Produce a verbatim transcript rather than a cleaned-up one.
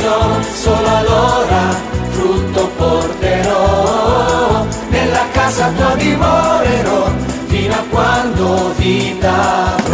Signor, solo allora frutto porterò, nella casa tua dimorerò, fino a quando vita